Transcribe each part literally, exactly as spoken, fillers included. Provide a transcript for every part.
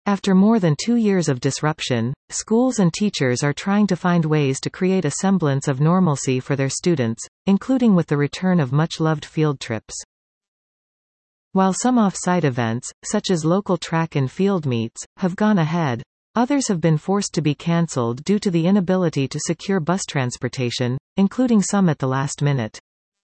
After more than two years of disruption, schools and teachers are trying to find ways to create a semblance of normalcy for their students, including with the return of much-loved field trips. While some off-site events, such as local track and field meets, have gone ahead, others have been forced to be cancelled due to the inability to secure bus transportation, including some at the last minute.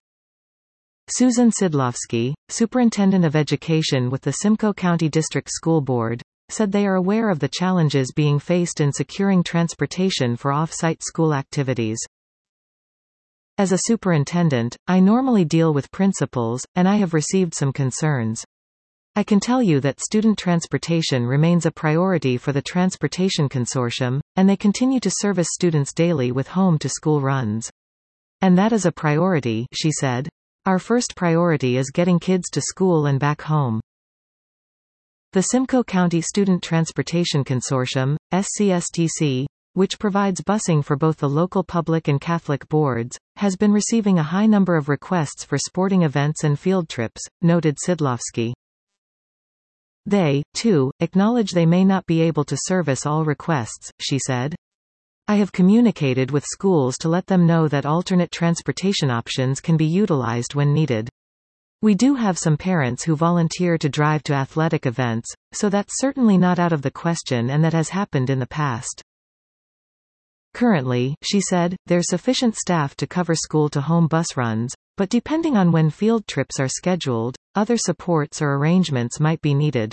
Susan Sidlowski, Superintendent of Education with the Simcoe County District School Board, said they are aware of the challenges being faced in securing transportation for off-site school activities. As a superintendent, I normally deal with principals, and I have received some concerns. I can tell you that student transportation remains a priority for the Transportation Consortium, and they continue to service students daily with home-to-school runs. And that is a priority, she said. Our first priority is getting kids to school and back home. The Simcoe County Student Transportation Consortium, S C S T C, which provides busing for both the local public and Catholic boards, has been receiving a high number of requests for sporting events and field trips, noted Sidlowski. They, too, acknowledge they may not be able to service all requests, she said. I have communicated with schools to let them know that alternate transportation options can be utilized when needed. We do have some parents who volunteer to drive to athletic events, so that's certainly not out of the question, and that has happened in the past. Currently, she said, there's sufficient staff to cover school-to-home bus runs, but depending on when field trips are scheduled, other supports or arrangements might be needed.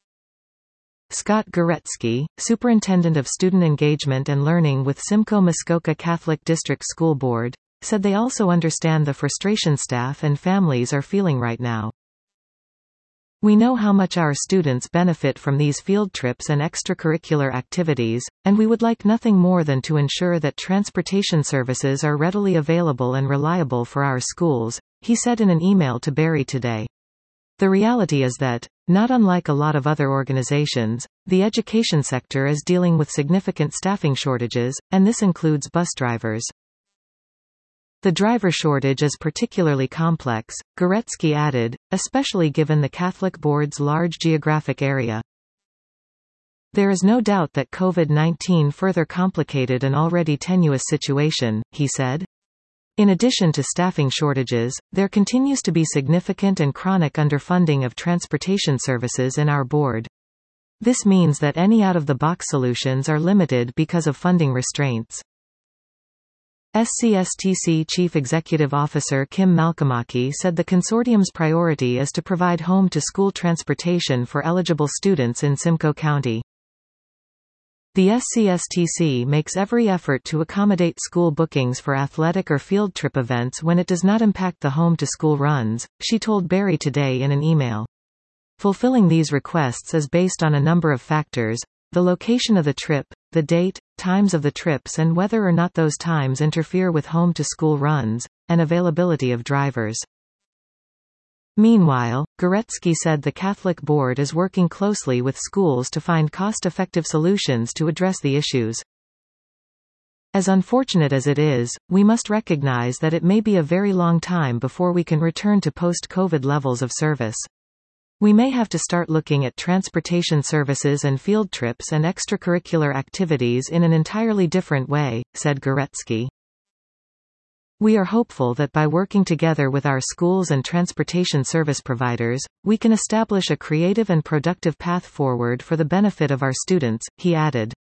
Scott Goretzky, Superintendent of Student Engagement and Learning with Simcoe-Muskoka Catholic District School Board, said they also understand the frustration staff and families are feeling right now. We know how much our students benefit from these field trips and extracurricular activities, and we would like nothing more than to ensure that transportation services are readily available and reliable for our schools, he said in an email to Barry today. The reality is that, not unlike a lot of other organizations, the education sector is dealing with significant staffing shortages, and this includes bus drivers. The driver shortage is particularly complex, Goretzky added, especially given the Catholic Board's large geographic area. There is no doubt that COVID nineteen further complicated an already tenuous situation, he said. In addition to staffing shortages, there continues to be significant and chronic underfunding of transportation services in our board. This means that any out-of-the-box solutions are limited because of funding restraints. S C S T C Chief Executive Officer Kim Malkamaki said the consortium's priority is to provide home-to-school transportation for eligible students in Simcoe County. The S C S T C makes every effort to accommodate school bookings for athletic or field trip events when it does not impact the home-to-school runs, she told Barry today in an email. Fulfilling these requests is based on a number of factors: the location of the trip, the date, times of the trips and whether or not those times interfere with home-to-school runs, and availability of drivers. Meanwhile, Goretzky said the Catholic Board is working closely with schools to find cost-effective solutions to address the issues. As unfortunate as it is, we must recognize that it may be a very long time before we can return to post-COVID levels of service. We may have to start looking at transportation services and field trips and extracurricular activities in an entirely different way, said Goretzky. We are hopeful that by working together with our schools and transportation service providers, we can establish a creative and productive path forward for the benefit of our students, he added.